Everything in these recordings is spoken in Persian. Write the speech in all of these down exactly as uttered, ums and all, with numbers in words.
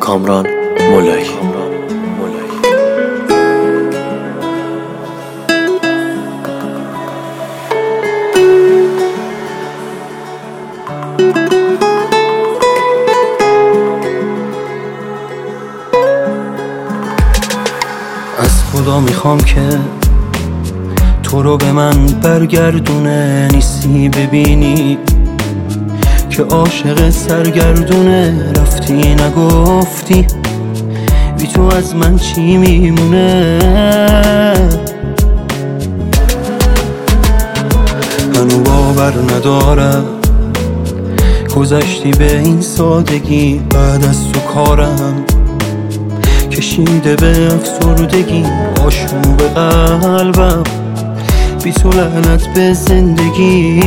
کامران مولایی. از خدا میخوام که تو رو به من برگردونه، نیستی ببینی که عاشق سرگردونه. رفتی نگفتی بی تو از من چی میمونه. هنو باور ندارم گذشتی به این سادگی، بعد از تو کارم کشیده به افسردگی. آشوب قلبم بی تو، لعنت به زندگی.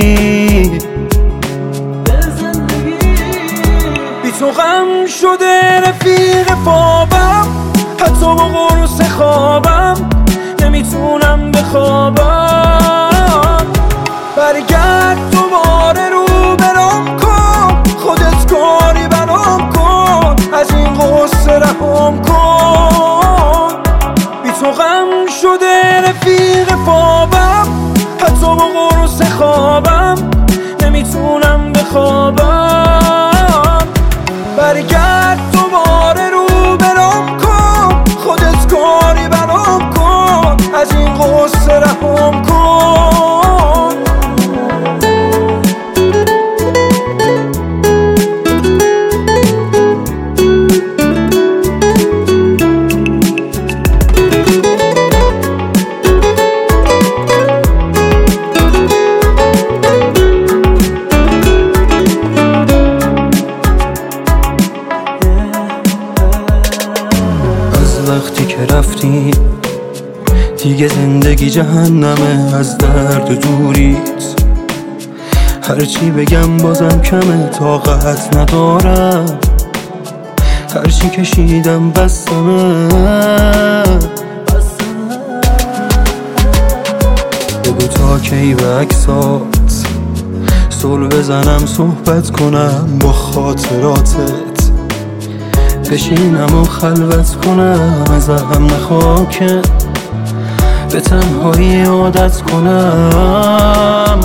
بی تو غم شده رفیق خوابم، حتی با قرص خوابم نمیتونم بخوابم. برگرد دوباره رو برام کن، خودت کاری برام کن، از این قصه رهام کن. بی تو غم شده رفیق خوابم، حتی با قرص خوابم نمیتونم بخوابم. برگرد دوباره رو برام کن، خودت کاری برام کن، از این قصه رهام کن. وقتی که رفتی دیگه زندگی جهنمه، از درد دوریت هرچی بگم بازم کمه. طاقت ندارم هرچی کشیدم بستمه. بگو تا کی به عکسات صلح بزنم، صحبت کنم با خاطراتت، بشینم و خلوت کنم. ازم نخواه که به تنهایی عادت کنم.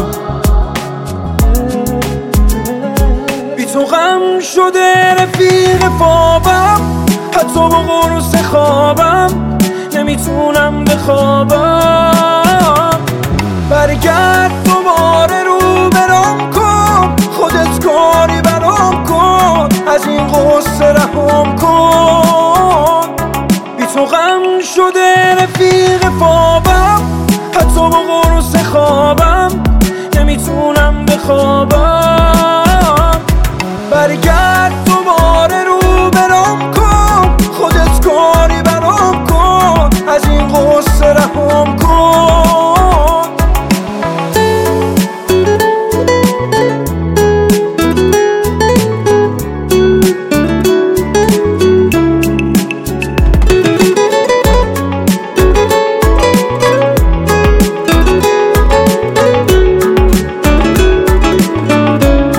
بی تو غم شده رفیق خوابم، حتی با قرص خوابم نمیتونم بخوابم. برگرد دوباره رو برام کن، خودت کاری برام کن، از این قصه رهام کن. بی تو غم شده رفیق خوابم، حتی با قرص خوابم نمیتونم بخوابم. برگرد دوباره رو برام کن، خودت کاری برام کن، از این قصه رهام کن.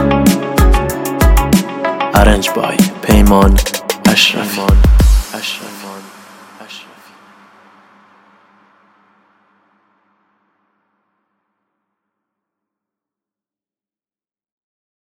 Arranged by پیمان اشرفی.